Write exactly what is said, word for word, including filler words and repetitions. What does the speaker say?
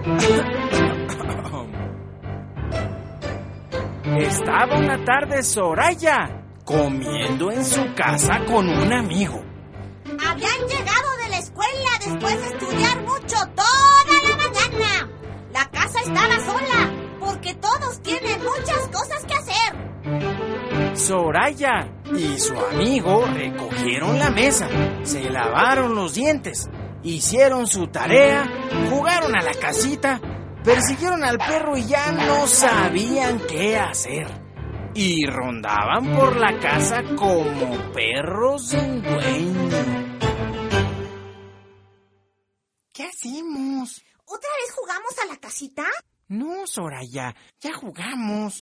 Estaba una tarde Soraya comiendo en su casa con un amigo. Habían llegado de la escuela después de estudiar mucho toda la mañana. La casa estaba sola porque todos tienen muchas cosas que hacer. Soraya y su amigo recogieron la mesa, se lavaron los dientes, hicieron su tarea, jugaron a la casita, persiguieron al perro y ya no sabían qué hacer. Y rondaban por la casa como perros sin dueño. ¿Qué hacemos? ¿Otra vez jugamos a la casita? No, Soraya, ya jugamos.